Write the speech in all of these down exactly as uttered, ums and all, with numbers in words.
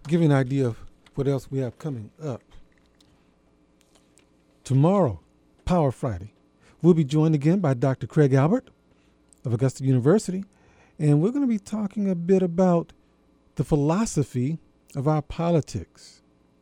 give you an idea of what else we have coming up. Tomorrow, Power Friday, we'll be joined again by Doctor Craig Albert of Augusta University, and we're going to be talking a bit about the philosophy of our politics.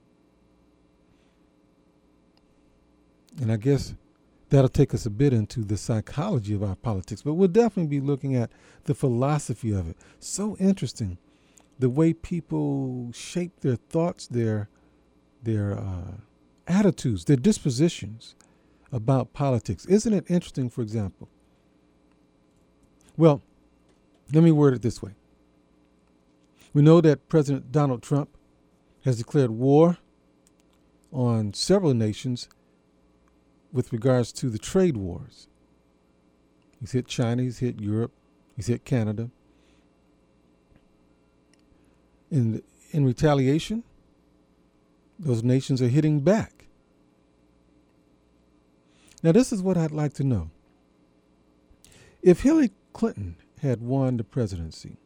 And I guess that'll take us a bit into the psychology of our politics, but we'll definitely be looking at the philosophy of it. So interesting, the way people shape their thoughts, their their uh, attitudes, their dispositions about politics. Isn't it interesting, for example? Well, let me word it this way. We know that President Donald Trump has declared war on several nations with regards to the trade wars. He's hit China, he's hit Europe, he's hit Canada. In, in retaliation, those nations are hitting back. Now, this is what I'd like to know. If Hillary Clinton had won the presidency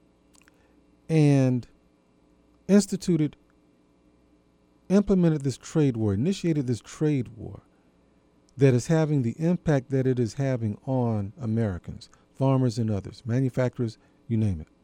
and instituted, implemented this trade war, initiated this trade war that is having the impact that it is having on Americans, farmers and others, manufacturers, you name it,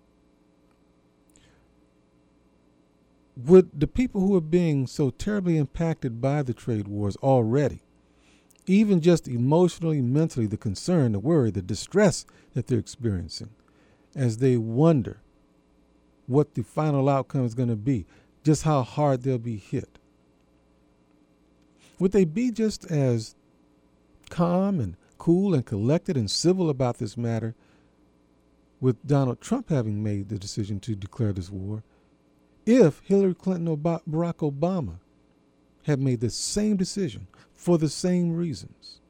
would the people who are being so terribly impacted by the trade wars already, even just emotionally, mentally, the concern, the worry, the distress that they're experiencing as they wonder what the final outcome is going to be, just how hard they'll be hit, would they be just as calm and cool and collected and civil about this matter with Donald Trump having made the decision to declare this war if Hillary Clinton or Barack Obama had made the same decision for the same reasons?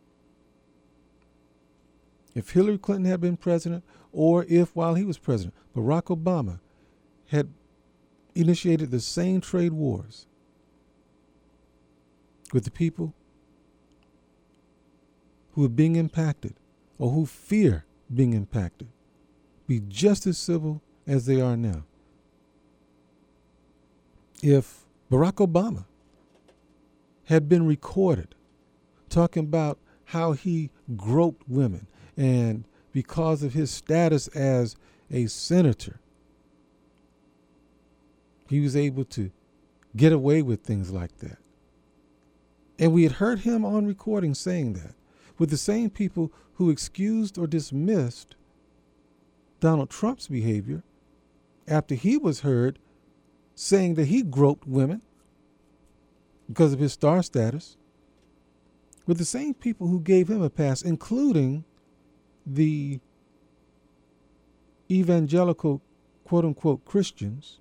If Hillary Clinton had been president, or if while he was president, Barack Obama had initiated the same trade wars with the people who are being impacted or who fear being impacted, be just as civil as they are now. If Barack Obama had been recorded talking about how he groped women, and because of his status as a senator, he was able to get away with things like that. And we had heard him on recording saying that, with the same people who excused or dismissed Donald Trump's behavior after he was heard saying that he groped women because of his star status, with the same people who gave him a pass, including the evangelical, quote-unquote, Christians,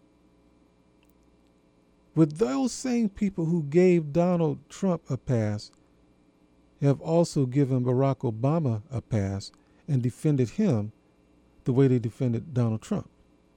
with those same people who gave Donald Trump a pass have also given Barack Obama a pass and defended him the way they defended Donald Trump.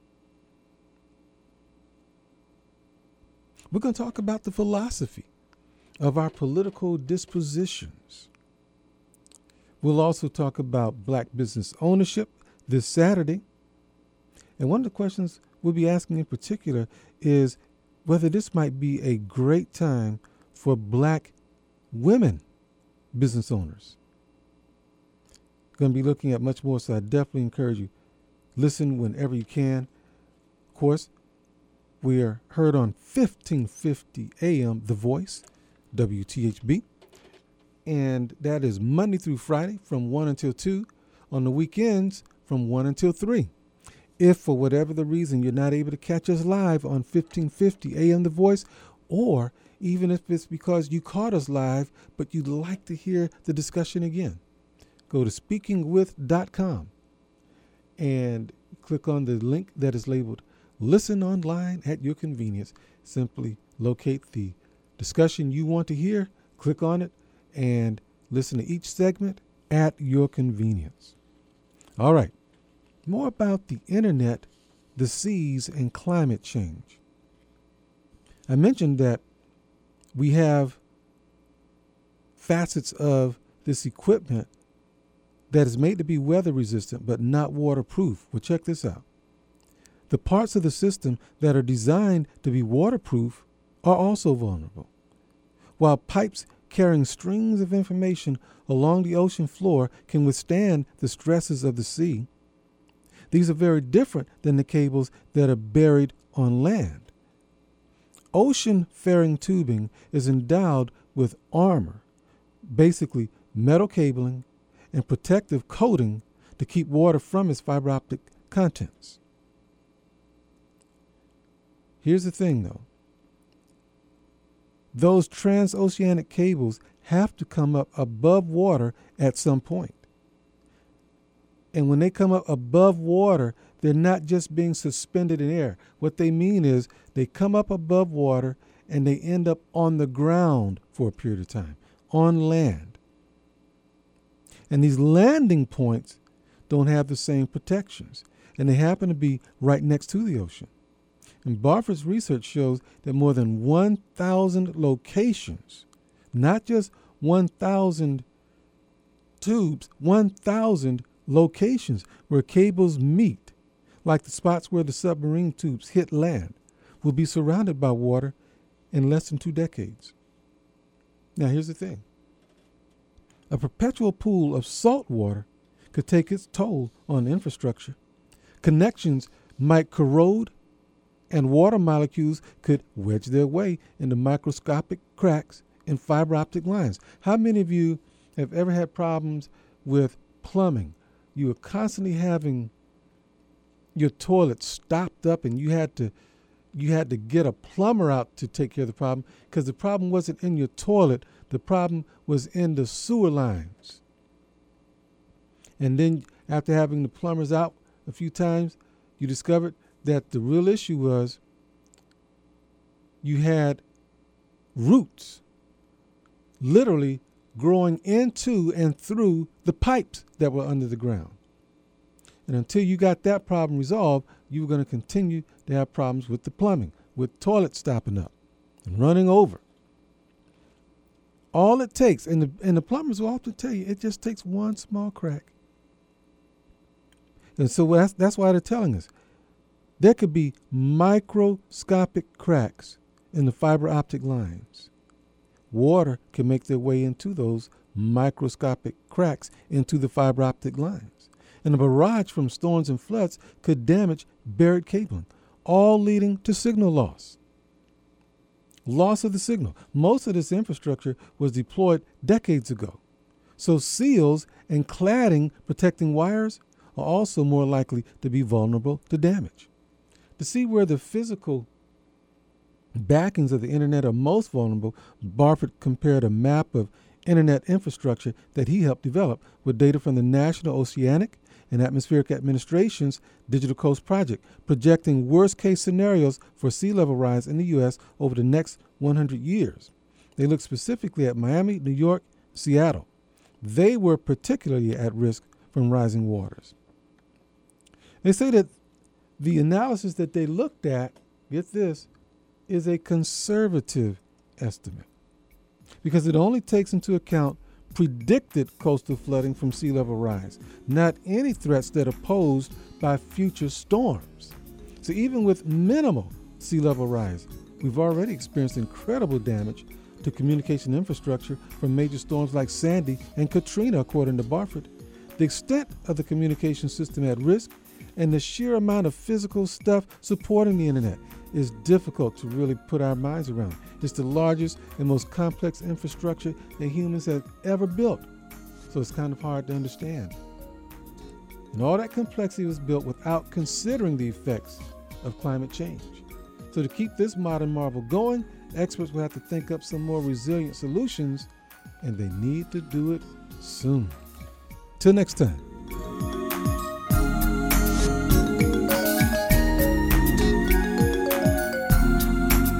We're going to talk about the philosophy of our political dispositions. We'll also talk about black business ownership this Saturday. And one of the questions we'll be asking in particular is whether this might be a great time for black women business owners. Going to be looking at much more, so I definitely encourage you, listen whenever you can. Of course, we are heard on fifteen fifty A M The Voice, W T H B. And that is Monday through Friday from one until two. On the weekends from one until three. If for whatever the reason you're not able to catch us live on fifteen fifty A M The Voice, or even if it's because you caught us live but you'd like to hear the discussion again, go to speaking with dot com and click on the link that is labeled Listen Online at Your Convenience. Simply locate the discussion you want to hear, click on it, and listen to each segment at your convenience. All right, more about the internet, the seas, and climate change. I mentioned that we have facets of this equipment that is made to be weather resistant but not waterproof. Well, check this out. The parts of the system that are designed to be waterproof are also vulnerable. While pipes carrying strings of information along the ocean floor can withstand the stresses of the sea, these are very different than the cables that are buried on land. Ocean-faring tubing is endowed with armor, basically metal cabling and protective coating to keep water from its fiber optic contents. Here's the thing, though. Those transoceanic cables have to come up above water at some point. And when they come up above water, they're not just being suspended in air. What they mean is they come up above water and they end up on the ground for a period of time, on land. And these landing points don't have the same protections, and they happen to be right next to the ocean. And Barfoot's research shows that more than one thousand locations, not just one thousand tubes, one thousand locations where cables meet, like the spots where the submarine tubes hit land, will be surrounded by water in less than two decades. Now, here's the thing. A perpetual pool of salt water could take its toll on infrastructure. Connections might corrode, and water molecules could wedge their way into microscopic cracks in fiber optic lines. How many of you have ever had problems with plumbing? You were constantly having your toilet stopped up, and you had to you had to get a plumber out to take care of the problem, because the problem wasn't in your toilet. The problem was in the sewer lines. And then after having the plumbers out a few times, you discovered that the real issue was you had roots literally growing into and through the pipes that were under the ground. And until you got that problem resolved, you were going to continue to have problems with the plumbing, with toilets stopping up and running over. All it takes, and the, and the plumbers will often tell you, it just takes one small crack. And so that's, that's why they're telling us there could be microscopic cracks in the fiber optic lines. Water can make their way into those microscopic cracks into the fiber optic lines. And a barrage from storms and floods could damage buried cabling, all leading to signal loss. Loss of the signal. Most of this infrastructure was deployed decades ago. So seals and cladding protecting wires are also more likely to be vulnerable to damage. To see where the physical backings of the internet are most vulnerable, Barfoot compared a map of internet infrastructure that he helped develop with data from the National Oceanic and Atmospheric Administration's Digital Coast Project, projecting worst-case scenarios for sea level rise in the U S over the next one hundred years. They looked specifically at Miami, New York, Seattle. They were particularly at risk from rising waters. They say that the analysis that they looked at, get this, is a conservative estimate because it only takes into account predicted coastal flooding from sea level rise, not any threats that are posed by future storms. So even with minimal sea level rise, we've already experienced incredible damage to communication infrastructure from major storms like Sandy and Katrina, according to Barfoot. The extent of the communication system at risk and the sheer amount of physical stuff supporting the internet is difficult to really put our minds around. It's the largest and most complex infrastructure that humans have ever built, so it's kind of hard to understand. And all that complexity was built without considering the effects of climate change. So to keep this modern marvel going, experts will have to think up some more resilient solutions, and they need to do it soon. Till next time.